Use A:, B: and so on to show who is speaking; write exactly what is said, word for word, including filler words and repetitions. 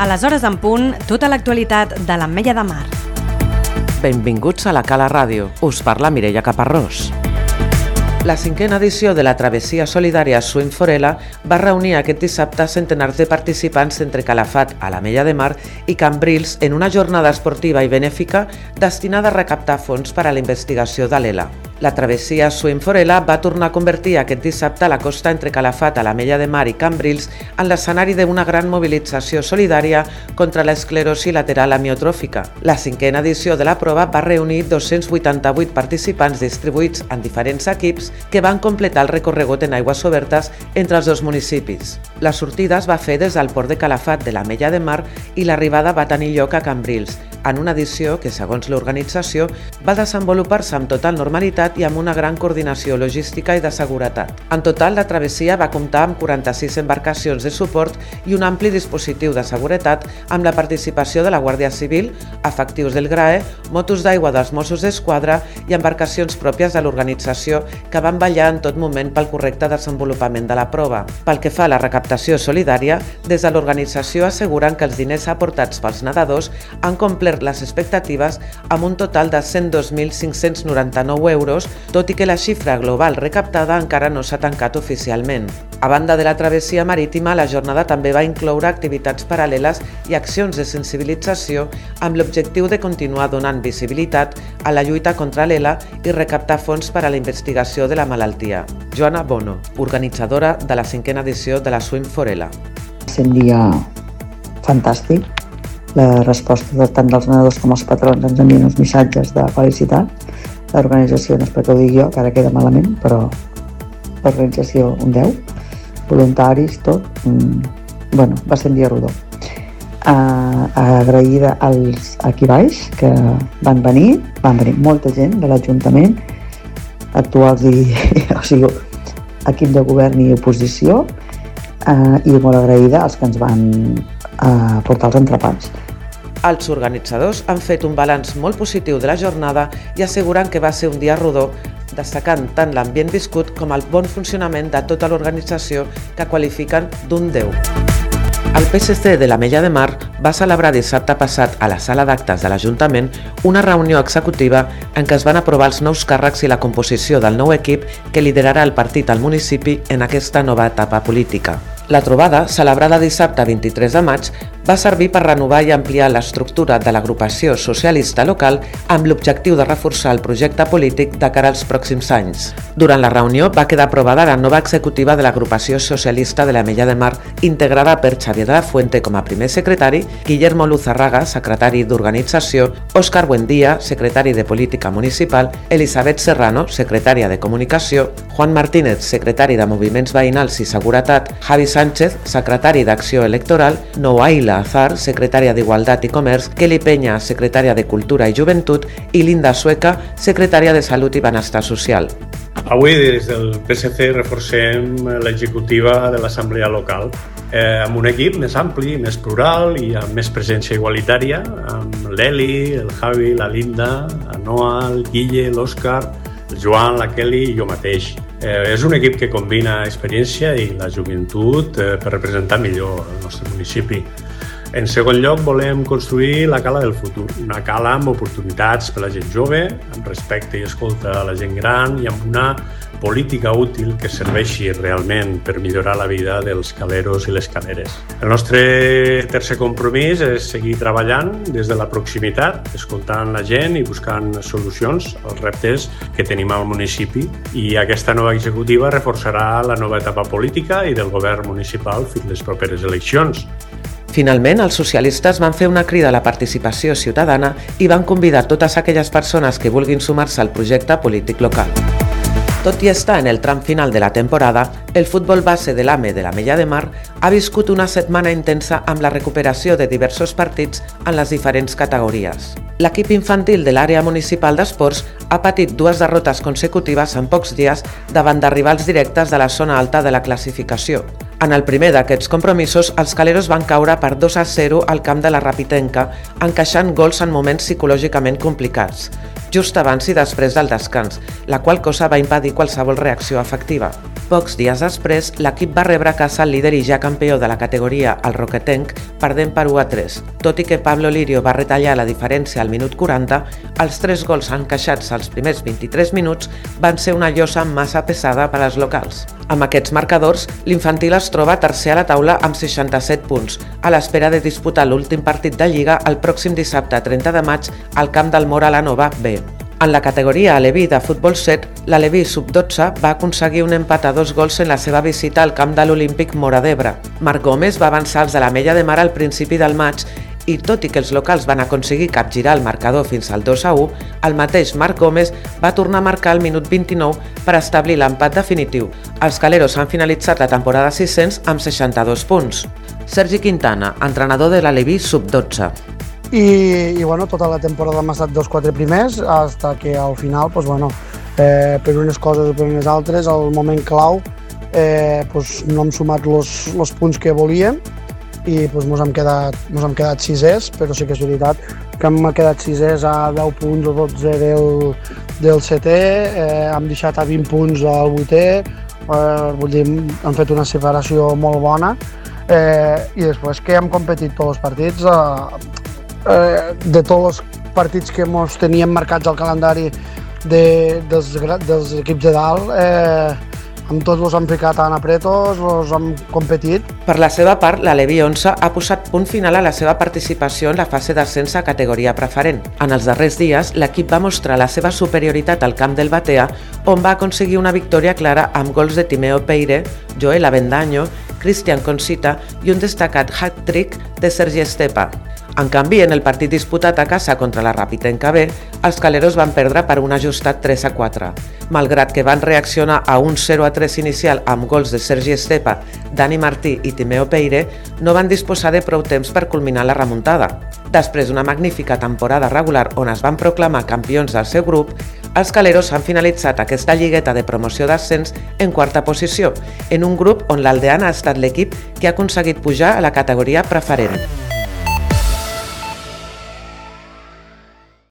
A: Aleshores en punt, tota l'actualitat de l'Ametlla de Mar.
B: Benvinguts a la Cala Ràdio. Us parla Mireia Caparrós. La cinquena edició de la Travessia Solidària Swim Forela va reunir aquest dissabte centenars de participants entre Calafat, a l'Ametlla de Mar i Cambrils en una jornada esportiva i benèfica destinada a recaptar fons per a la investigació de l'E L A. La Travessia Swim Forela va tornar a convertir aquest dissabte la costa entre Calafat, a l'Ametlla de Mar i Cambrils en l'escenari d'una gran mobilització solidària contra l'esclerosi lateral amiotròfica. La cinquena edició de la prova va reunir dos-cents vuitanta-vuit participants distribuïts en diferents equips que van completar el recorregut en aigües obertes entre els dos municipis. La sortida es va fer des del port de Calafat de l'Ametlla de Mar i l'arribada va tenir lloc a Cambrils, en una edició que, segons l'organització, va desenvolupar-se amb total normalitat i amb una gran coordinació logística i de seguretat. En total, la travessia va comptar amb quaranta-sis embarcacions de suport i un ampli dispositiu de seguretat amb la participació de la Guàrdia Civil, efectius del G R A E, motos d'aigua dels Mossos d'Esquadra i embarcacions pròpies de l'organització que van vetllar en tot moment pel correcte desenvolupament de la prova. Pel que fa a la recaptació solidària, des de l'organització asseguren que els diners aportats pels nedadors han complert les expectatives amb un total de cent dos mil cinc-cents noranta-nou euros, tot i que la xifra global recaptada encara no s'ha tancat oficialment. A banda de la travessia marítima, la jornada també va incloure activitats paral·leles i accions de sensibilització amb l'objectiu de continuar donant visibilitat a la lluita contra l'E L A i recaptar fons per a la investigació de la malaltia. Joana Bono, organitzadora de la cinquena edició de la Swim Forela.
C: Va ser un dia fantàstic. La resposta de tant dels nedadors com els patrons ens envien uns missatges de felicitat. L'organització, no és perquè ho digui jo, que ara queda malament, però l'organització un deu, voluntaris, tot. Mm, bueno, va ser un dia rodó. Uh, agraïda als aquí baix que van venir, van venir molta gent de l'Ajuntament, actuals i, o sigui, equip de govern i oposició, uh, i molt agraïda als que ens van uh, portar els entrepans.
B: Els organitzadors han fet un balanç molt positiu de la jornada i asseguren que va ser un dia rodó, destacant tant l'ambient viscut com el bon funcionament de tota l'organització que qualifiquen d'un deu. El P S C de l'Ametlla de Mar va celebrar dissabte passat a la sala d'actes de l'Ajuntament una reunió executiva en què es van aprovar els nous càrrecs i la composició del nou equip que liderarà el partit al municipi en aquesta nova etapa política. La trobada, celebrada dissabte vint-i-tres de maig, va servir per renovar i ampliar l'estructura de l'agrupació socialista local amb l'objectiu de reforçar el projecte polític de cara als pròxims anys. Durant la reunió va quedar aprovada la nova executiva de l'agrupació socialista de l'Ametlla de Mar, integrada per Xavier de la Fuente com a primer secretari, Guillermo Luzarraga, secretari d'Organització, Òscar Buendía, secretari de Política Municipal, Elisabet Serrano, secretària de Comunicació, Juan Martínez, secretari de Moviments Veïnals i Seguretat, Javi Sánchez, secretari d'Acció Electoral, Nouaila Azar, secretària d'Igualtat i Comerç, Kelly Peña, secretària de Cultura i Joventut i Linda Sueca, secretària de Salut i Benestar Social.
D: Avui des del P S C reforcem l'executiva de l'Assemblea Local eh, amb un equip més ampli, més plural i amb més presència igualitària, amb l'Eli, el Javi, la Linda, la Noa, el Guille, l'Òscar, el Joan, la Kelly i jo mateix. Eh, és un equip que combina experiència i la joventut eh, per representar millor el nostre municipi. En segon lloc, volem construir la cala del futur, una cala amb oportunitats per a la gent jove, amb respecte i escolta a la gent gran i amb una política útil que serveixi realment per millorar la vida dels caleros i les caleres. El nostre tercer compromís és seguir treballant des de la proximitat, escoltant la gent i buscant solucions als reptes que tenim al municipi. I aquesta nova executiva reforçarà la nova etapa política i del govern municipal fins les properes eleccions.
B: Finalment, els socialistes van fer una crida a la participació ciutadana i van convidar totes aquelles persones que vulguin sumar-se al projecte polític local. Tot i estar en el tram final de la temporada, el futbol base de l'A M E de l'Ametlla de Mar ha viscut una setmana intensa amb la recuperació de diversos partits en les diferents categories. L'equip infantil de l'àrea municipal d'esports ha patit dues derrotes consecutives en pocs dies davant de rivals directes de la zona alta de la classificació. En el primer d'aquests compromisos, els caleros van caure per dos a zero al camp de la Rapitenca, encaixant gols en moments psicològicament complicats, just abans i després del descans, la qual cosa va impedir qualsevol reacció efectiva. Pocs dies després, l'equip va rebre a casa el líder i ja campió de la categoria, el Roquetenc, perdent per u a tres. Tot i que Pablo Lirio va retallar la diferència al minut quaranta, els tres gols encaixats als primers vint-i-tres minuts van ser una llosa massa pesada per als locals. Amb aquests marcadors, l'Infantil es troba tercer a la taula amb seixanta-set punts, a l'espera de disputar l'últim partit de Lliga el pròxim dissabte trenta de maig al camp del Móra la Nova B. En la categoria Aleví de futbol set, l'Aleví sub dotze va aconseguir un empat a dos gols en la seva visita al camp de l'Olímpic Móra d'Ebre. Marc Gómez va avançar els de l'Ametlla de Mar al principi del maig i, tot i que els locals van aconseguir capgirar el marcador fins al dos a u, el mateix Marc Gómez va tornar a marcar al minut vint-i-nou per establir l'empat definitiu. Els caleros han finalitzat la temporada sis-cents amb seixanta-dos punts. Sergi Quintana, entrenador de l'Aleví sub dotze.
E: I, i bueno, tota la temporada hem estat dos quatre primers, fins que al final, pues, bueno, eh, per unes coses o per unes altres, al moment clau, eh, pues, no hem sumat els punts que volíem i pues, mos hem quedat, mos hem quedat sisers, però sí que és veritat que hem quedat sisers a deu punts o dotze del, del setè, eh, hem deixat a vint punts al vuitè, eh, vull dir, hem fet una separació molt bona, eh, i després que hem competit tots els partits, eh, Eh, de tots els partits que ens teníem marcats al calendari de, dels, dels equips de dalt, eh, amb tots els hem ficat en apretos, els hem competit.
B: Per la seva part, l'Aleví onze ha posat punt final a la seva participació en la fase d'ascens a categoria preferent. En els darrers dies, l'equip va mostrar la seva superioritat al camp del Batea, on va aconseguir una victòria clara amb gols de Timeo Peire, Joel Avendaño, Cristian Consita i un destacat hat-trick de Sergi Estepa. En canvi, en el partit disputat a casa contra la Rapitenca B, els caleros van perdre per un ajustat tres a quatre. Malgrat que van reaccionar a un zero a tres inicial amb gols de Sergi Estepa, Dani Martí i Timeo Peire, no van disposar de prou temps per culminar la remuntada. Després d'una magnífica temporada regular on es van proclamar campions del seu grup, els caleros han finalitzat aquesta lligueta de promoció d'ascens en quarta posició, en un grup on l'Aldeana ha estat l'equip que ha aconseguit pujar a la categoria preferent.